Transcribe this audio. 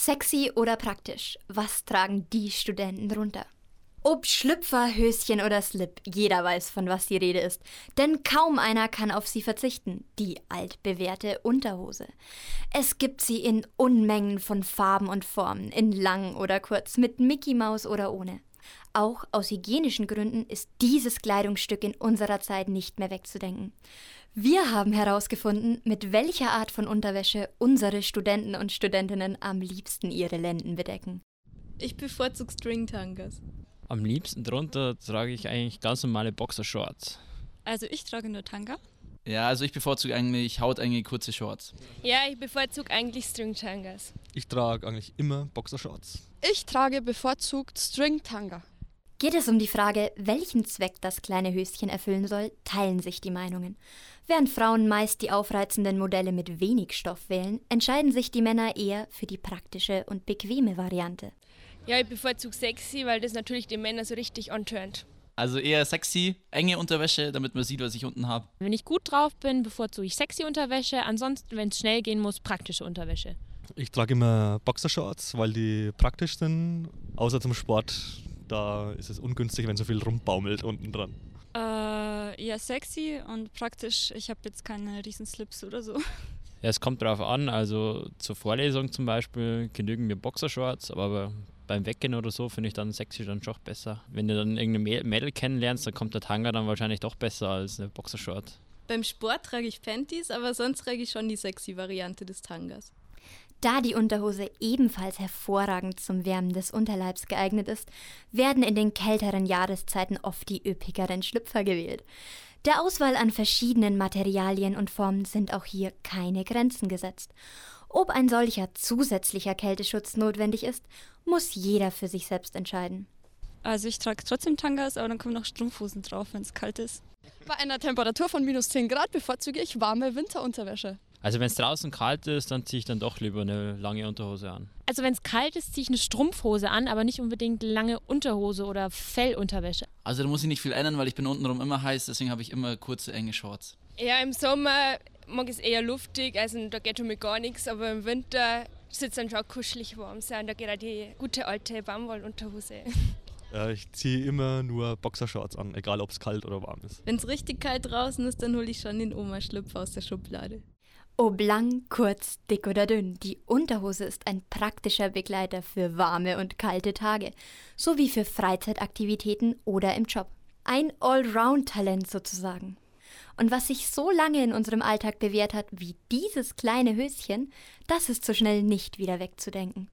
Sexy oder praktisch? Was tragen die Studenten drunter? Ob Schlüpfer, Höschen oder Slip, jeder weiß, von was die Rede ist. Denn kaum einer kann auf sie verzichten, die altbewährte Unterhose. Es gibt sie in Unmengen von Farben und Formen, in lang oder kurz, mit Mickey Maus oder ohne. Auch aus hygienischen Gründen ist dieses Kleidungsstück in unserer Zeit nicht mehr wegzudenken. Wir haben herausgefunden, mit welcher Art von Unterwäsche unsere Studenten und Studentinnen am liebsten ihre Lenden bedecken. Ich bevorzuge Stringtangas. Am liebsten drunter trage ich eigentlich ganz normale Boxershorts. Also ich trage nur Tanga. Ja, also ich bevorzuge eigentlich hautenge kurze Shorts. Ja, ich bevorzuge eigentlich Stringtangas. Ich trage eigentlich immer Boxershorts. Ich trage bevorzugt Stringtanga. Geht es um die Frage, welchen Zweck das kleine Höschen erfüllen soll, teilen sich die Meinungen. Während Frauen meist die aufreizenden Modelle mit wenig Stoff wählen, entscheiden sich die Männer eher für die praktische und bequeme Variante. Ja, ich bevorzuge sexy, weil das natürlich die Männer so richtig anturnt. Also eher sexy, enge Unterwäsche, damit man sieht, was ich unten habe. Wenn ich gut drauf bin, bevorzuge ich sexy Unterwäsche. Ansonsten, wenn es schnell gehen muss, praktische Unterwäsche. Ich trage immer Boxershorts, weil die praktisch sind. Außer zum Sport, da ist es ungünstig, wenn so viel rumbaumelt unten dran. Ja, sexy und praktisch. Ich habe jetzt keine riesen Slips oder so. Ja, es kommt drauf an, also zur Vorlesung zum Beispiel genügen mir Boxershorts, aber beim Weggehen oder so finde ich dann sexy dann schon besser. Wenn du dann irgendeine Mädel kennenlernst, dann kommt der Tanga dann wahrscheinlich doch besser als eine Boxershort. Beim Sport trage ich Panties, aber sonst trage ich schon die sexy Variante des Tangas. Da die Unterhose ebenfalls hervorragend zum Wärmen des Unterleibs geeignet ist, werden in den kälteren Jahreszeiten oft die üppigeren Schlüpfer gewählt. Der Auswahl an verschiedenen Materialien und Formen sind auch hier keine Grenzen gesetzt. Ob ein solcher zusätzlicher Kälteschutz notwendig ist, muss jeder für sich selbst entscheiden. Also ich trage trotzdem Tangas, aber dann kommen noch Strumpfhosen drauf, wenn es kalt ist. Bei einer Temperatur von minus 10 Grad bevorzuge ich warme Winterunterwäsche. Also wenn es draußen kalt ist, dann ziehe ich dann doch lieber eine lange Unterhose an. Also wenn es kalt ist, ziehe ich eine Strumpfhose an, aber nicht unbedingt lange Unterhose oder Fellunterwäsche. Also da muss ich nicht viel ändern, weil ich bin untenrum immer heiß, deswegen habe ich immer kurze, enge Shorts. Ja, im Sommer mag ich es eher luftig, also da geht schon mit gar nichts, aber im Winter soll es dann schon kuschelig warm sein. Da geht auch die gute alte Baumwollunterhose. Ich ziehe immer nur Boxershorts an, egal ob es kalt oder warm ist. Wenn es richtig kalt draußen ist, dann hole ich schon den Oma-Schlüpfer aus der Schublade. Ob lang, kurz, dick oder dünn, die Unterhose ist ein praktischer Begleiter für warme und kalte Tage, sowie für Freizeitaktivitäten oder im Job. Ein Allround-Talent sozusagen. Und was sich so lange in unserem Alltag bewährt hat wie dieses kleine Höschen, das ist so schnell nicht wieder wegzudenken.